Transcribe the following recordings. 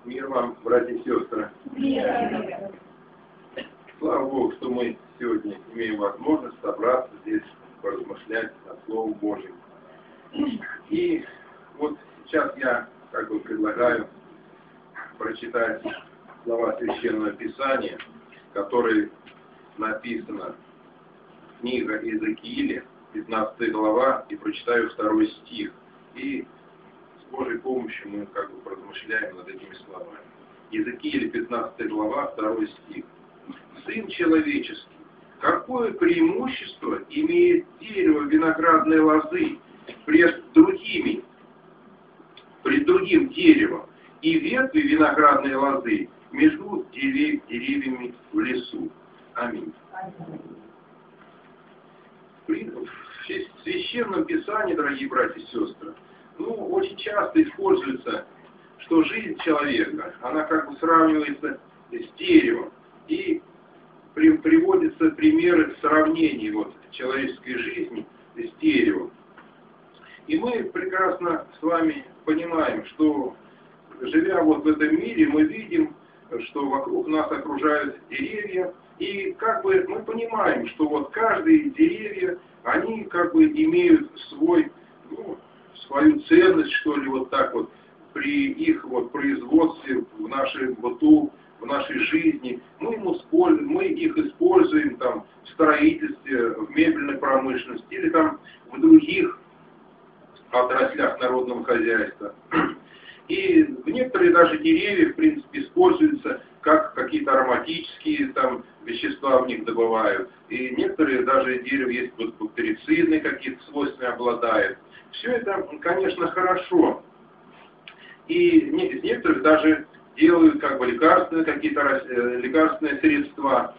Мир вам, братья и сестры. Мир. Слава Богу, что мы сегодня имеем возможность собраться здесь, поразмышлять над Словом Божьим. И вот сейчас я предлагаю прочитать слова Священного Писания, которые написано в книге Иезекииля, 15 глава, и прочитаю 2 стих. И с Божьей помощью мы поразмышляем над этими словами. Иезекииля, 15 глава, 2 стих. «Сын человеческий, какое преимущество имеет дерево виноградной лозы пред другим деревом и ветви виноградной лозы между деревьями в лесу?» Аминь. В Священном Писании, дорогие братья и сестры, очень часто используется, что жизнь человека, она сравнивается с деревом, и приводятся примеры сравнений человеческой жизни с деревом. И мы прекрасно с вами понимаем, что, живя в этом мире, мы видим, что вокруг нас окружают деревья, и мы понимаем, что каждые деревья, они имеют свою ценность, что ли, при их производстве в нашем быту, в нашей жизни. Мы их используем в строительстве, в мебельной промышленности или в других отраслях народного хозяйства. И некоторые даже деревья, в принципе, используются как какие-то ароматические вещества в них добывают. И некоторые даже дерева есть бактерицидные какие-то свойства обладают. Все это, конечно, хорошо. И из некоторых даже делают лекарственные какие-то лекарственные средства.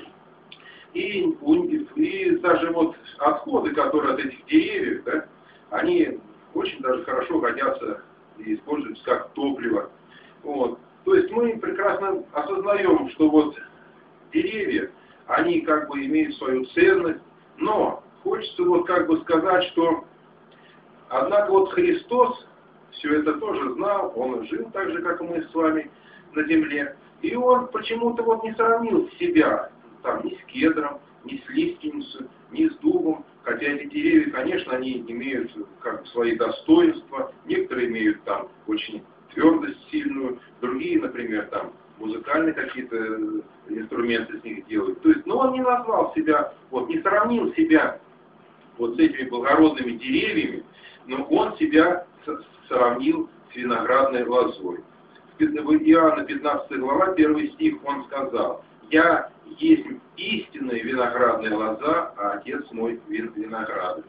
И даже отходы, которые от этих деревьев, да, они очень даже хорошо годятся и используются как топливо. То есть мы прекрасно осознаем, что деревья, они имеют свою ценность, но хочется сказать, что однако Христос все это тоже знал, Он жил так же, как и мы с вами на земле, и Он почему-то не сравнил себя ни с кедром, ни с лиственницей, ни с дубом, хотя эти деревья, конечно, они имеют свои достоинства, некоторые имеют очень твердость сильную, другие, например, музыкальные какие-то инструменты с них делают. То есть, он не назвал себя, не сравнил себя с этими благородными деревьями, но он себя сравнил с виноградной лозой. В Иоанна 15 глава, 1 стих, он сказал: «Я есть истинная виноградная лоза, а отец мой виноградарь».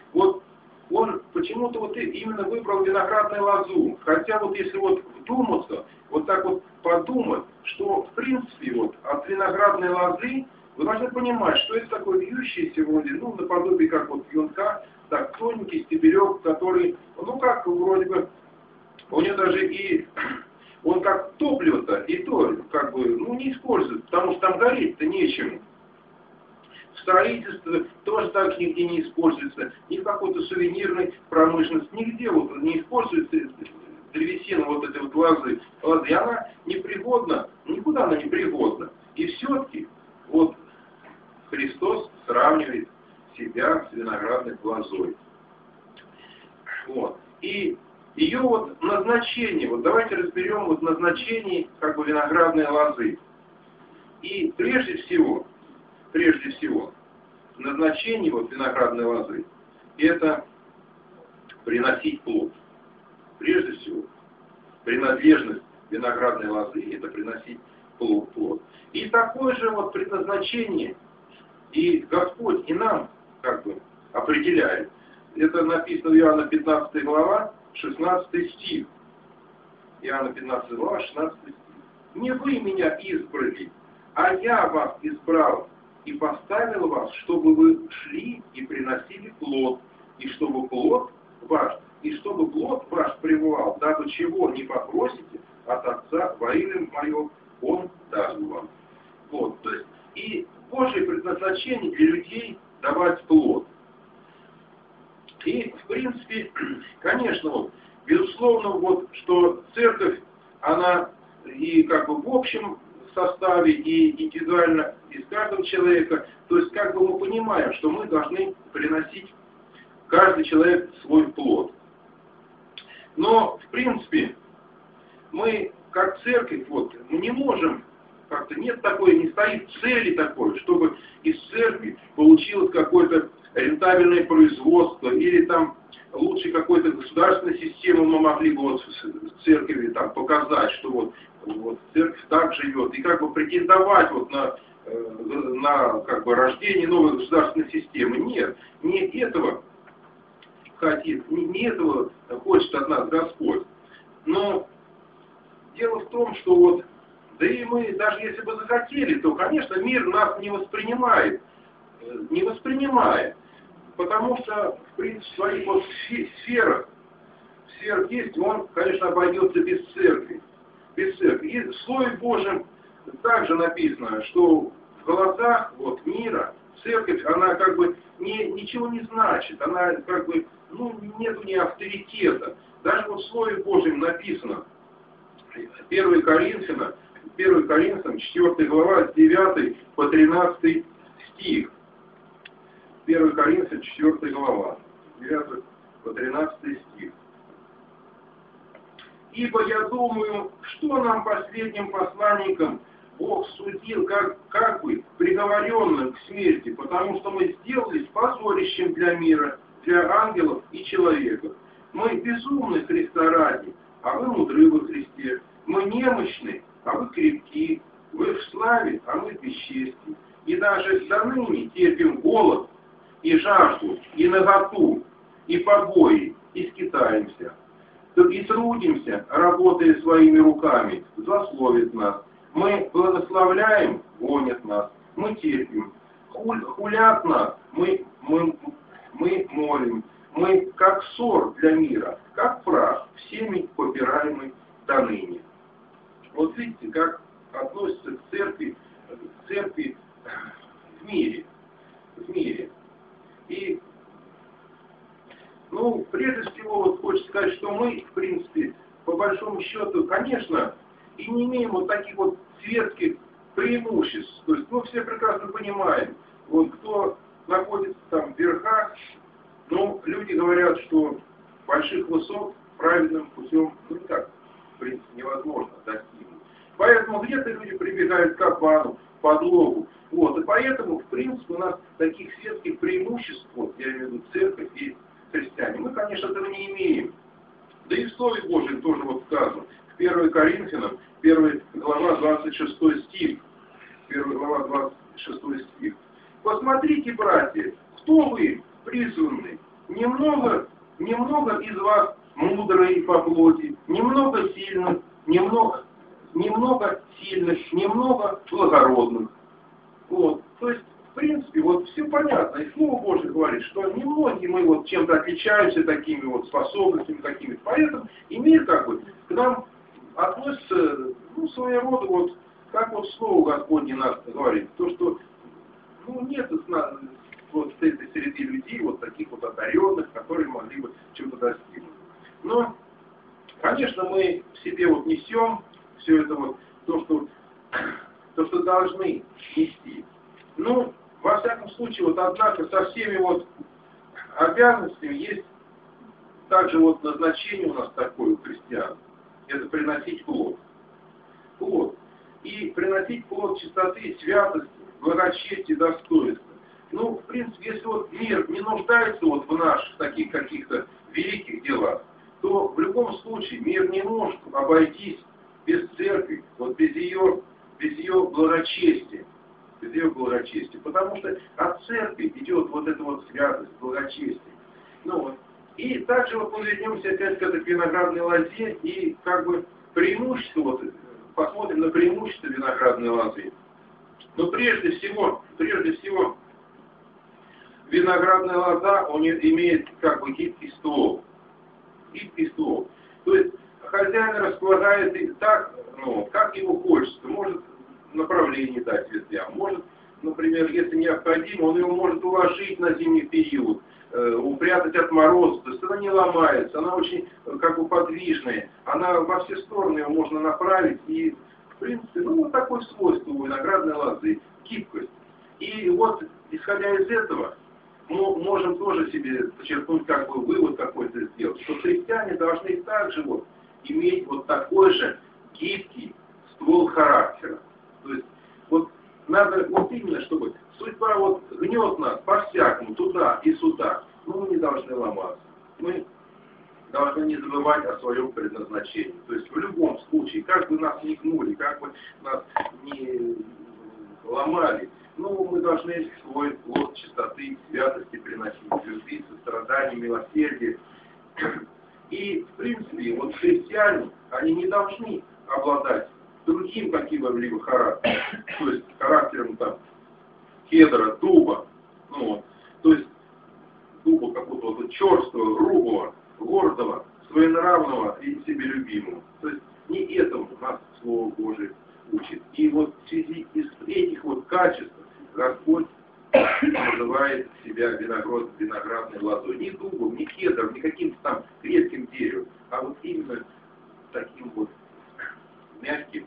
Он почему-то именно выбрал виноградную лозу. Хотя если вдуматься, подумать, что в принципе от виноградной лозы вы должны понимать, что это такое вьющийся наподобие как вьюнка, так тоненький стебелек, который, вроде бы, у него даже и он как топливо-то и то не используют, потому что там гореть-то нечему. В строительстве тоже так нигде не используется, ни в какой-то сувенирной промышленности, нигде не используется древесина этой лозы. И она непригодна, никуда она не пригодна. И все-таки Христос сравнивает себя с виноградной лозой. И ее назначение, давайте разберем назначение виноградной лозы. И прежде всего, назначение виноградной лозы — это приносить плод. Прежде всего, принадлежность виноградной лозы — это приносить плод. И такое же предназначение и Господь и нам определяет. Это написано в Иоанна 15 глава, 16 стих. Иоанна 15 глава, 16 стих. «Не вы меня избрали, а я вас избрал и поставил вас, чтобы вы шли и приносили плод, и чтобы плод ваш пребывал, дабы чего не попросите от Отца во имя Мое, Он даст вам». То есть, и Божье предназначение для людей давать плод. И, в принципе, конечно, безусловно, что церковь, она и как бы в общем составе, и индивидуально из каждого человека. То есть как бы мы понимаем, что мы должны приносить каждый человек свой плод. Но в принципе мы как церковь вот мы не можем, как-то нет такой, не стоит цели такой, чтобы из церкви получилось какое-то рентабельное производство или там лучше какой-то государственной системы мы могли бы вот в церкви там показать, что вот церковь так живет, и как бы претендовать вот на как бы рождение новой государственной системы. Нет, не этого хотит, не этого хочет от нас Господь. Но дело в том, что вот, да и мы, даже если бы захотели, то, конечно, мир нас не воспринимает, потому что, в принципе, в своих вот сферах есть, он, конечно, обойдется без церкви. И в Слове Божьем также написано, что в глазах вот мира церковь, она как бы ничего не значит, она как бы, нету ни авторитета. Даже вот в Слове Божьем написано, 1 Коринфянам, 4 глава, с 9 по 13 стих. 1 Коринфянам, 4 глава, 9 по 13 стих. «Ибо я думаю, что нам, последним посланникам, Бог судил, как бы приговоренным к смерти, потому что мы сделались позорищем для мира, для ангелов и человека. Мы безумны Христа ради, а вы мудры во Христе. Мы немощны, а вы крепки. Вы в славе, а мы в бесчестии. И даже до ныне терпим голод и жажду, и наготу, и побои, и скитаемся. И трудимся, работая своими руками, злословит нас. Мы благословляем, гонят нас. Мы терпим. Хулят нас, мы молим. Мы как ссор для мира, как прах, всеми попираемый до ныне». Вот видите, как относится к церкви в мире. И, прежде всего, вот хочется сказать, что мы, в принципе, по большому счету, конечно, и не имеем вот таких вот светских преимуществ. То есть, все прекрасно понимаем, вот кто находится там в верхах, люди говорят, что больших высот правильным путем, никак, в принципе, невозможно достигнуть. Поэтому где-то люди прибегают к обману, подлогу. И поэтому, в принципе, у нас таких светских преимуществ, я имею в виду церковь и христиане, мы, конечно, этого не имеем. Да и в Слове Божьем тоже сказано. В 1 Коринфянам, 1 глава, 26 стих. 1 глава, 26 стих. «Посмотрите, братья, кто вы, призванные? Немного из вас мудрые по плоти, немного сильных, немного благородных». То есть, в принципе, все понятно. И Слово Божье говорит, что немногие мы чем-то отличаемся такими способностями какими-то. Поэтому и мир как бы к нам относится, своего рода, как Слово Господне нас говорит. То, что нет с этой среди людей таких одаренных, которые могли бы чего-то достигнуть. Но, конечно, мы в себе несем все это то, что должны нести. Во всяком случае, однако, со всеми обязанностями есть также назначение у нас такое у христиан. Это приносить плод. И приносить плод чистоты, святости, благочестия, достоинства. В принципе, если мир не нуждается в наших таких каких-то великих делах, то в любом случае мир не может обойтись без церкви, без ее благочестия. Потому что от церкви идет эта святость, благочестие. И также мы вернемся опять к этой виноградной лозе и преимущество, посмотрим на преимущество виноградной лозы. Но прежде всего, виноградная лоза, он имеет гибкий ствол. То есть хозяин располагает и так, как ему хочется. Может направление дать ветвям. Может, например, если необходимо, он его может уложить на зимний период. упрятать от мороза, то есть она не ломается, она очень как бы подвижная, она во все стороны ее можно направить, и в принципе, ну вот такое свойство у виноградной лозы, гибкость. И вот, исходя из этого, мы можем тоже себе подчеркнуть, как бы вывод какой-то сделать, что христиане должны также вот иметь вот такой же гибкий ствол характера. То есть вот надо вот именно, чтобы судьба вот гнет нас по-всякому, туда и сюда, но мы не должны ломаться. Мы должны не забывать о своем предназначении. То есть в любом случае, как бы нас ни гнули, как бы нас не ломали, ну, мы должны свой плод чистоты, святости приносить, любви, сострадания, милосердия. И, в принципе, вот христиане, они не должны обладать другим каким-либо характером, то есть характером там кедра, дуба, ну, вот, то есть дуба какого-то вот черствого, грубого, гордого, своенравного и себелюбимого. То есть не этому нас Слово Божие учит. И вот в связи из этих вот качеств Господь называет себя виноградной лозой. Не дубом, не кедром, не каким-то там редким деревом, а вот именно таким вот мягким.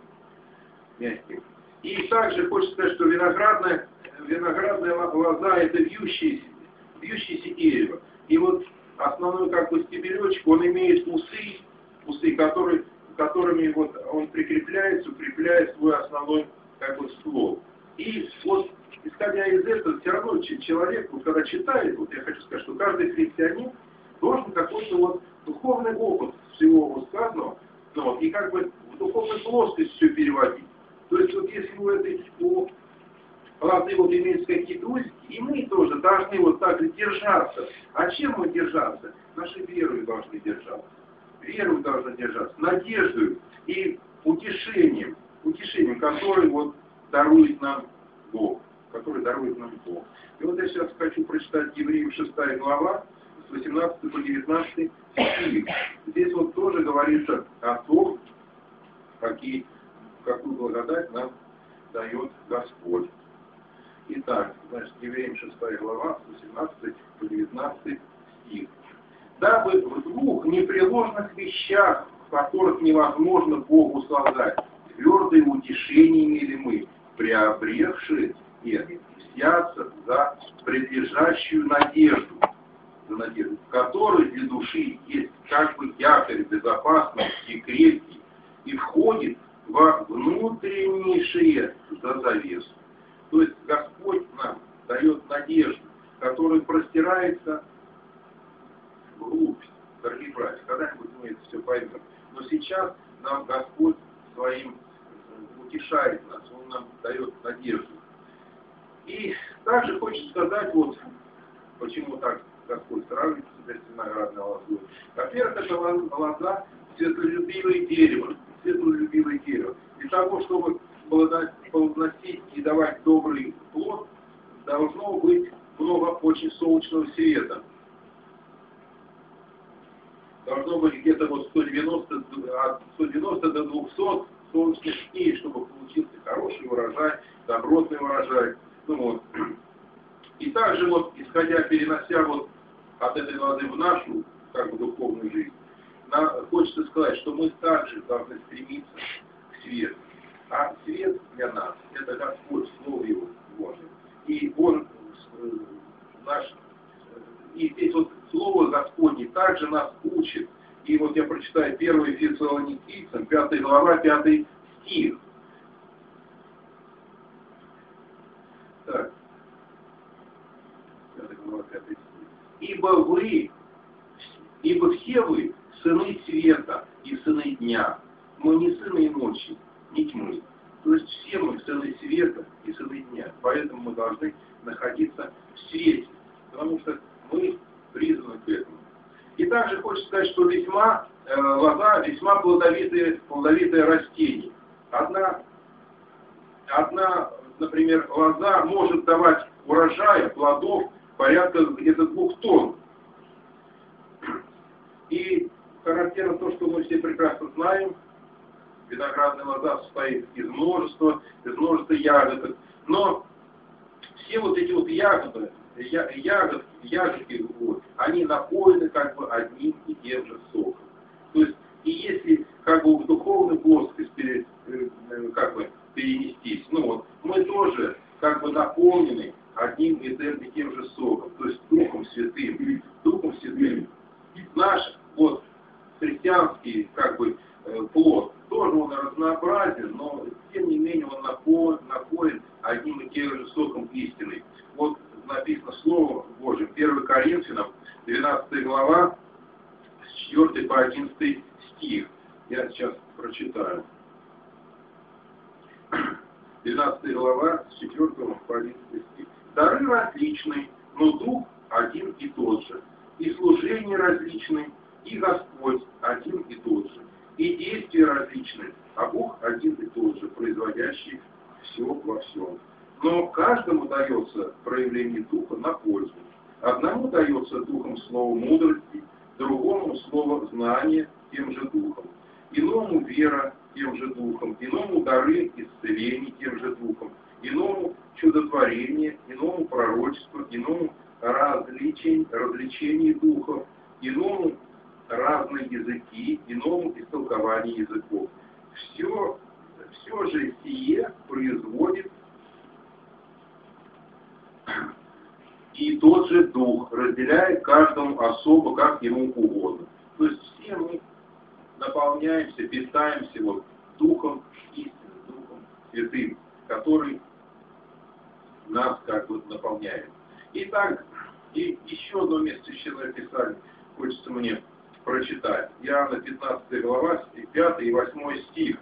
И также хочется сказать, что виноградная лоза это вьющееся дерево. И вот основной как бы стебелечек, он имеет усы, которыми вот он прикрепляет, укрепляет свой основной как бы ствол. И вот исходя из этого, все равно человек, вот, когда читает, вот я хочу сказать, что каждый христианин должен какой-то вот духовный опыт всего вот сказанного, ну, вот, и как бы в духовную плоскость все переводить. То есть вот если у лозы вот имеются какие-то усики, и мы тоже должны вот так же держаться. А чем мы держаться? Нашей верой должны держаться. Верой должны держаться, надеждой и утешением, который вот дарует нам Бог. И вот я сейчас хочу прочитать Евреям 6 глава, с 18 по 19 стих. Здесь вот тоже говорится о том, какую благодать нам дает Господь. Итак, значит, Евреям 6 глава, с 18 по 19 стих. «Дабы в двух непреложных вещах, в которых невозможно Богу солгать, твердое утешение имели мы, приобревшие и взяться за предлежащую надежду, который для души есть как бы якорь безопасный и крепкий, и входит во внутреннейшее за завесу». То есть Господь нам дает надежду, которая простирается вглубь. Дорогие братья, когда-нибудь мы это все поймем. Но сейчас нам Господь своим утешает нас, Он нам дает надежду. И также хочется сказать, вот почему так Господь сравнивает себя с виноградной лозой. Во-первых, это лоза светлолюбивое дерево. Для того, чтобы плодоносить и давать добрый плод, должно быть много очень солнечного света. Должно быть где-то вот 190 до 200 солнечных дней, чтобы получился хороший урожай, добротный урожай. Ну, вот. И также вот, перенося вот от этой лозы в нашу как бы духовную жизнь, хочется сказать, что мы также должны стремиться к свету. А свет для нас — это Господь, Слово Его Божие. И Он и здесь вот Слово Господне также нас учит. И вот я прочитаю 1 Фессалоникийцам, 5 глава, 5 стих. Так. 5 глава, 5 стих. Ибо все вы сыны света и сыны дня. Мы не сыны ночи, не тьмы. То есть все мы сыны света и сыны дня. Поэтому мы должны находиться в свете. Потому что мы призваны к этому. И также хочется сказать, что лоза весьма плодовитое растение. Одна, например, лоза может давать урожая, плодов порядка где-то 2 тонн. И характерно то, что мы все прекрасно знаем, виноградная лоза состоит из множества ягодок. Но все вот эти вот ягоды, ягодки, вот, они напоены как бы одним и тем же соком. То есть, и если как бы в духовную плоскость как бы перенестись, ну вот, мы тоже как бы наполнены одним и тем же соком, то есть Духом Святым. Духом Святым. Наш вот христианский как бы плод, тоже он разнообразен, но тем не менее он напоен одним и тем же соком истины. Вот написано Слово Божие, 1 Коринфянам, 12 глава, с 4 по 11 стих. Я сейчас прочитаю. 12 глава, с 4 по 11 стих. Дары различны, но Дух один и тот же. И служения различны, и Господь один и тот же. И действия различны, а Бог один и тот же, производящий все во всем. Но каждому дается проявление Духа на пользу. Одному дается Духом слово мудрости, другому слово знания тем же Духом, иному вера тем же Духом, иному дары исцелений тем же Духом, иному чудотворение, иному пророчество, иному развлечение Духов, иному разные языки, иному истолкование языков. Все же сие производит и тот же Дух, разделяет каждому особо, как ему угодно. То есть все мы наполняемся, питаемся вот Духом истины, Духом Святым, который нас как бы наполняет. Итак, и еще одно место Священного Писания хочется мне прочитать. Иоанна 15 глава, 5 и 8 стих.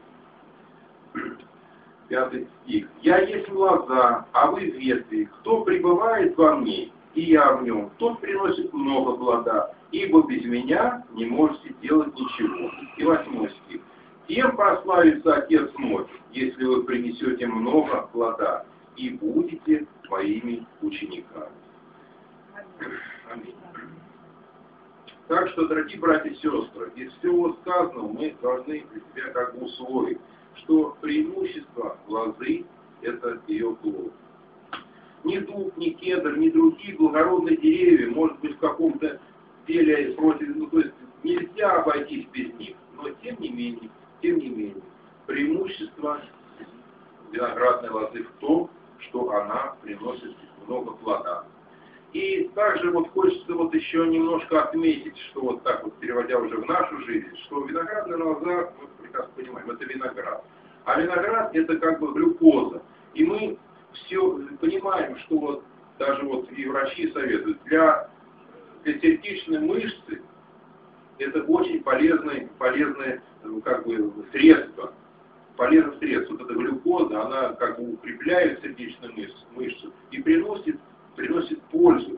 5 стих. «Я есть лоза, а вы ветви. Кто пребывает во мне, и я в нем, тот приносит много плода, ибо без меня не можете делать ничего». И 8 стих. «Тем прославится Отец мой, если вы принесете много плода, и будете моими учениками». Аминь. Так что, дорогие братья и сестры, из всего сказанного мы должны для себя как бы усвоить, что преимущество лозы – это ее плод. Ни дуб, ни кедр, ни другие благородные деревья, может быть, в каком-то деле против, то есть нельзя обойтись без них, но тем не менее, преимущество виноградной лозы в том, что она приносит много плода. И также вот хочется вот еще немножко отметить, что вот так вот, переводя уже в нашу жизнь, что виноградная лоза, мы прекрасно понимаем, это виноград. А виноград это как бы глюкоза. И мы все понимаем, что вот даже вот и врачи советуют, для сердечной мышцы это очень полезное как бы средство. Полезное средство. Вот эта глюкоза, она как бы укрепляет сердечную мышцу и приносит пользу.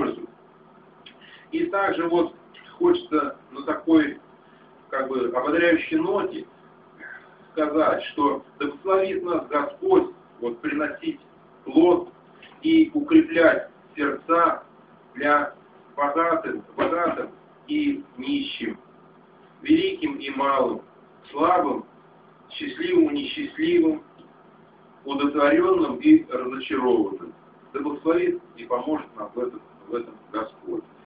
И также вот хочется на такой как бы ободряющей ноте сказать, что да благословит нас Господь вот приносить плод и укреплять сердца для богатым и нищим, великим и малым, слабым, счастливым и несчастливым, удовлетворенным и разочарованным. Да благословит и поможет нам в этом Господь.